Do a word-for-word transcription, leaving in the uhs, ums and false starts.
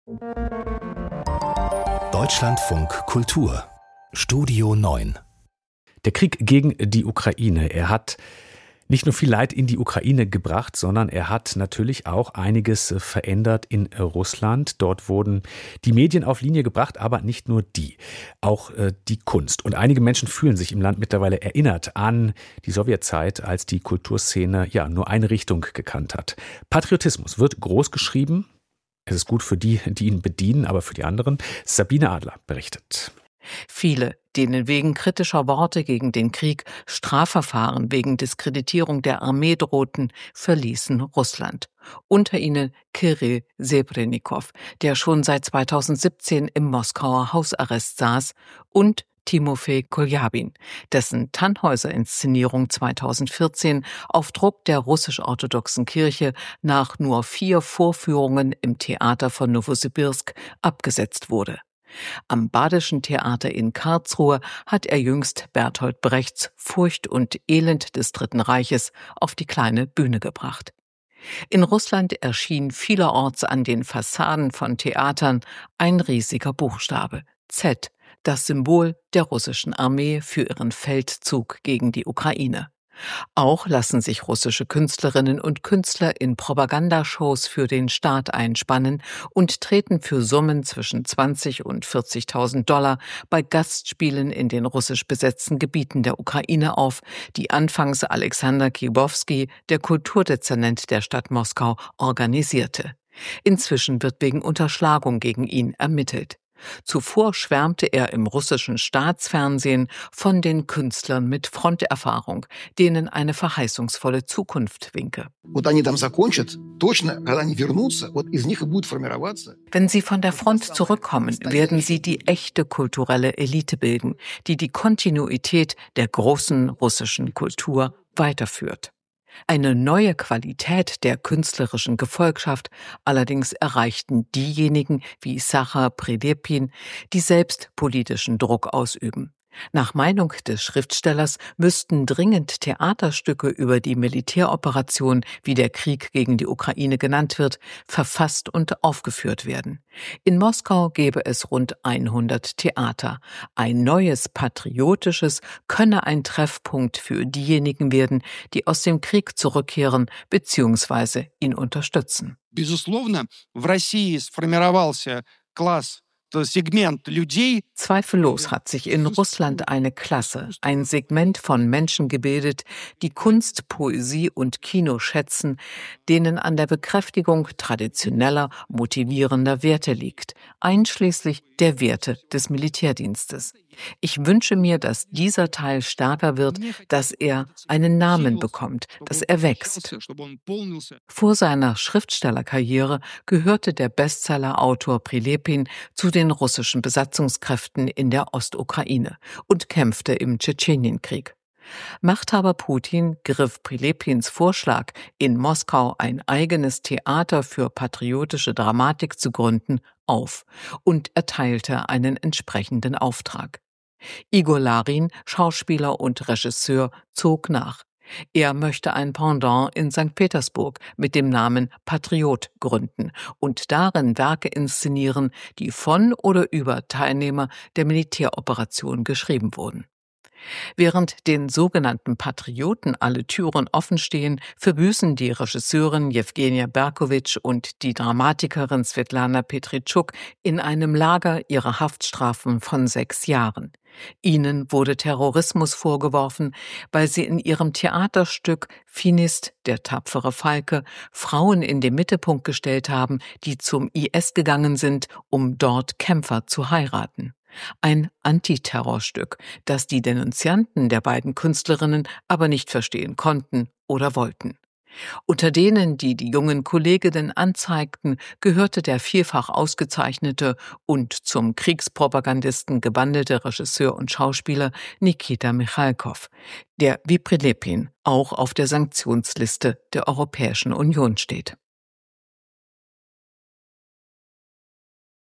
Deutschlandfunk Kultur Studio neun. Der Krieg gegen die Ukraine, er hat nicht nur viel Leid in die Ukraine gebracht, sondern er hat natürlich auch einiges verändert in Russland. Dort wurden die Medien auf Linie gebracht, aber nicht nur die, auch äh, die Kunst. Und einige Menschen fühlen sich im Land mittlerweile erinnert an die Sowjetzeit, als die Kulturszene ja nur eine Richtung gekannt hat. Patriotismus wird groß geschrieben. Es ist gut für die, die ihn bedienen, aber für die anderen. Sabine Adler berichtet. Viele, denen wegen kritischer Worte gegen den Krieg Strafverfahren wegen Diskreditierung der Armee drohten, verließen Russland. Unter ihnen Kirill Serebrennikov, der schon seit zweitausendsiebzehn im Moskauer Hausarrest saß, und Timofei Koljabin, dessen Tannhäuser-Inszenierung zweitausendvierzehn auf Druck der russisch-orthodoxen Kirche nach nur vier Vorführungen im Theater von Nowosibirsk abgesetzt wurde. Am Badischen Theater in Karlsruhe hat er jüngst Bertolt Brechts Furcht und Elend des Dritten Reiches auf die kleine Bühne gebracht. In Russland erschien vielerorts an den Fassaden von Theatern ein riesiger Buchstabe, Z, das Symbol der russischen Armee für ihren Feldzug gegen die Ukraine. Auch lassen sich russische Künstlerinnen und Künstler in Propagandashows für den Staat einspannen und treten für Summen zwischen zwanzig und vierzigtausend Dollar bei Gastspielen in den russisch besetzten Gebieten der Ukraine auf, die anfangs Alexander Kibowski, der Kulturdezernent der Stadt Moskau, organisierte. Inzwischen wird wegen Unterschlagung gegen ihn ermittelt. Zuvor schwärmte er im russischen Staatsfernsehen von den Künstlern mit Fronterfahrung, denen eine verheißungsvolle Zukunft winke. Wenn sie von der Front zurückkommen, werden sie die echte kulturelle Elite bilden, die die Kontinuität der großen russischen Kultur weiterführt. Eine neue Qualität der künstlerischen Gefolgschaft allerdings erreichten diejenigen wie Sacha Prilepin, die selbst politischen Druck ausüben. Nach Meinung des Schriftstellers müssten dringend Theaterstücke über die Militäroperation, wie der Krieg gegen die Ukraine genannt wird, verfasst und aufgeführt werden. In Moskau gäbe es rund hundert Theater. Ein neues patriotisches könne ein Treffpunkt für diejenigen werden, die aus dem Krieg zurückkehren bzw. ihn unterstützen. Безусловно, в России сформировался класс. Zweifellos hat sich in Russland eine Klasse, ein Segment von Menschen gebildet, die Kunst, Poesie und Kino schätzen, denen an der Bekräftigung traditioneller, motivierender Werte liegt, einschließlich der Werte des Militärdienstes. Ich wünsche mir, dass dieser Teil stärker wird, dass er einen Namen bekommt, dass er wächst. Vor seiner Schriftstellerkarriere gehörte der Bestsellerautor Prilepin zu den russischen Besatzungskräften in der Ostukraine und kämpfte im Tschetschenienkrieg. Machthaber Putin griff Prilepins Vorschlag, in Moskau ein eigenes Theater für patriotische Dramatik zu gründen, auf und erteilte einen entsprechenden Auftrag. Igor Larin, Schauspieler und Regisseur, zog nach. Er möchte ein Pendant in Sankt Petersburg mit dem Namen Patriot gründen und darin Werke inszenieren, die von oder über Teilnehmer der Militäroperation geschrieben wurden. Während den sogenannten Patrioten alle Türen offen stehen, verbüßen die Regisseurin Jewgenia Berkowitsch und die Dramatikerin Svetlana Petritschuk in einem Lager ihre Haftstrafen von sechs Jahren. Ihnen wurde Terrorismus vorgeworfen, weil sie in ihrem Theaterstück Finist, der tapfere Falke, Frauen in den Mittelpunkt gestellt haben, die zum I S gegangen sind, um dort Kämpfer zu heiraten. Ein Antiterrorstück, das die Denunzianten der beiden Künstlerinnen aber nicht verstehen konnten oder wollten. Unter denen, die die jungen Kolleginnen anzeigten, gehörte der vielfach ausgezeichnete und zum Kriegspropagandisten gewandelte Regisseur und Schauspieler Nikita Michalkow, der wie Prilepin auch auf der Sanktionsliste der Europäischen Union steht.